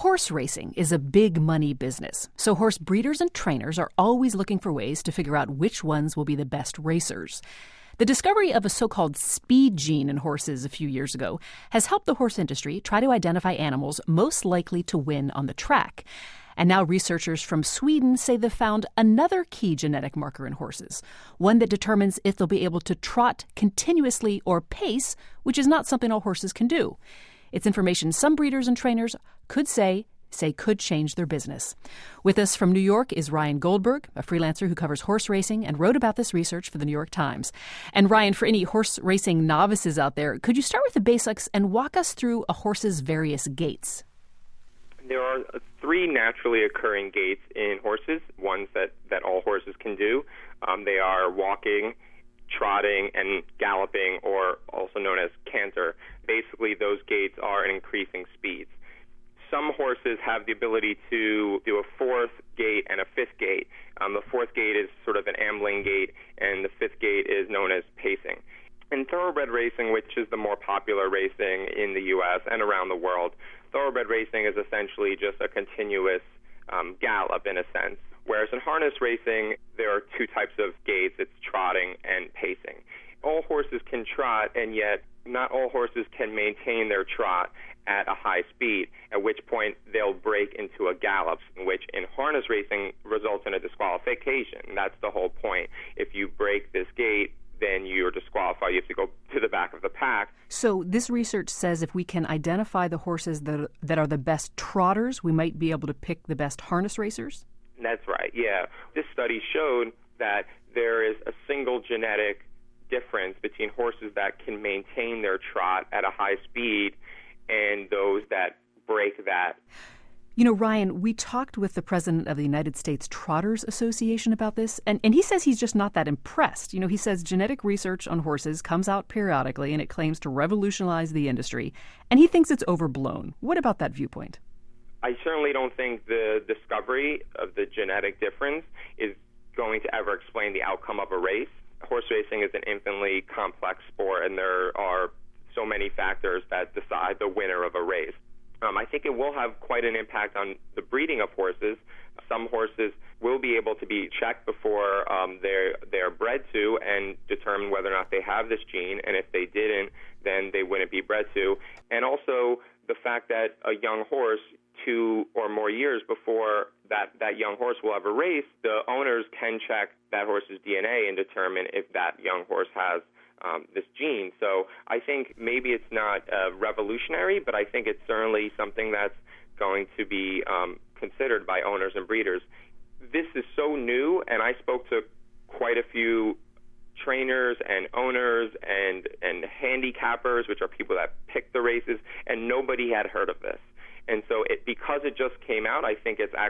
Horse racing is a big money business, so horse breeders and trainers are always looking for ways to figure out which ones will be the best racers. The discovery of a so-called speed gene in horses a few years ago has helped the horse industry try to identify animals most likely to win on the track. And now researchers from Sweden say they've found another key genetic marker in horses, one that determines if they'll be able to trot continuously or pace, which is not something all horses can do. It's information some breeders and trainers could say could change their business. With us from New York is Ryan Goldberg, a freelancer who covers horse racing and wrote about this research for the New York Times. And Ryan, for any horse racing novices out there, could you start with the basics and walk us through a horse's various gaits? There are three naturally occurring gaits in horses, ones that all horses can do. They are walking, trotting, and galloping, or also known as canter. Basically, those gaits are in increasing speeds. Some horses have the ability to do a fourth gait and a fifth gait. The fourth gait is sort of an ambling gait, and the fifth gait is known as pacing. In thoroughbred racing, which is the more popular racing in the U.S. and around the world, thoroughbred racing is essentially just a continuous gallop in a sense. Whereas in harness racing, there are two types of gaits. It's trotting and pacing. All horses can trot, and yet not all horses can maintain their trot at a high speed, at which point they'll break into a gallop, which in harness racing results in a disqualification. That's the whole point. If you break this gait, then you're disqualified. You have to go to the back of the pack. So this research says if we can identify the horses that are the best trotters, we might be able to pick the best harness racers? That's right, yeah. This study showed that there is a single genetic difference between horses that can maintain their trot at a high speed and those that break that. You know, Ryan, we talked with the president of the United States Trotters Association about this, and he says he's just not that impressed. You know, he says genetic research on horses comes out periodically, and it claims to revolutionize the industry, and he thinks it's overblown. What about that viewpoint? I certainly don't think the discovery of the genetic difference is going to ever explain the outcome of a race. Horse racing is an infinitely complex sport, and there are so many factors that decide the winner of a race. I think it will have quite an impact on the breeding of horses. Some horses will be able to be checked before they're bred to and determine whether or not they have this gene, and if they didn't, then they wouldn't be bred to. And also the fact that a young horse, 2 or more years before that young horse will have a race, the owners can check that horse's DNA and determine if that young horse has this gene. So I think maybe it's not revolutionary, but I think it's certainly something that's going to be considered by owners and breeders. This is so new, and I spoke to quite a few trainers and owners and handicappers, which are people that pick the races, and nobody had heard of this. And so because it just came out, I think its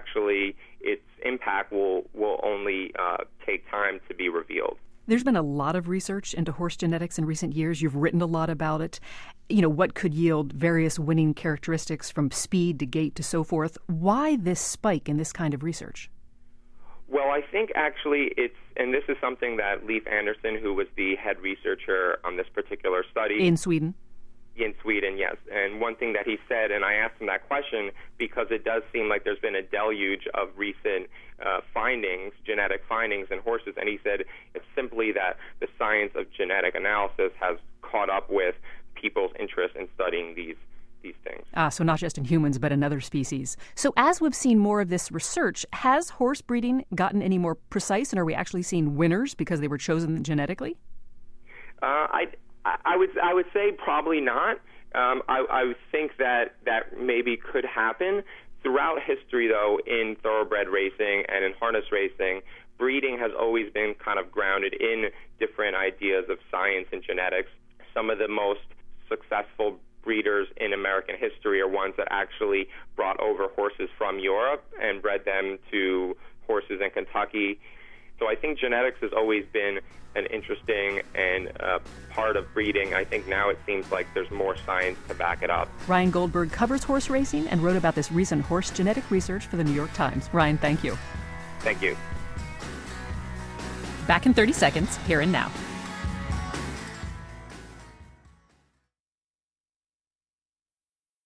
impact will only take time to be revealed. There's been a lot of research into horse genetics in recent years. You've written a lot about it. You know, what could yield various winning characteristics from speed to gait to so forth. Why this spike in this kind of research? Well, I think actually and this is something that Leif Andersson, who was the head researcher on this particular study. In Sweden? In Sweden, yes. And one thing that he said, and I asked him that question because it does seem like there's been a deluge of recent findings, genetic findings in horses, and he said it's simply that the science of genetic analysis has caught up with people's interest in studying these things. So not just in humans, but in other species. So as we've seen more of this research, has horse breeding gotten any more precise, and are we actually seeing winners because they were chosen genetically? I would say probably not. I would think that maybe could happen. Throughout history, though, in thoroughbred racing and in harness racing, breeding has always been kind of grounded in different ideas of science and genetics. Some of the most successful breeders in American history are ones that actually brought over horses from Europe and bred them to horses in Kentucky. So I think genetics has always been an interesting and part of breeding. I think now it seems like there's more science to back it up. Ryan Goldberg covers horse racing and wrote about this recent horse genetic research for the New York Times. Ryan, thank you. Thank you. Back in 30 seconds, here and now.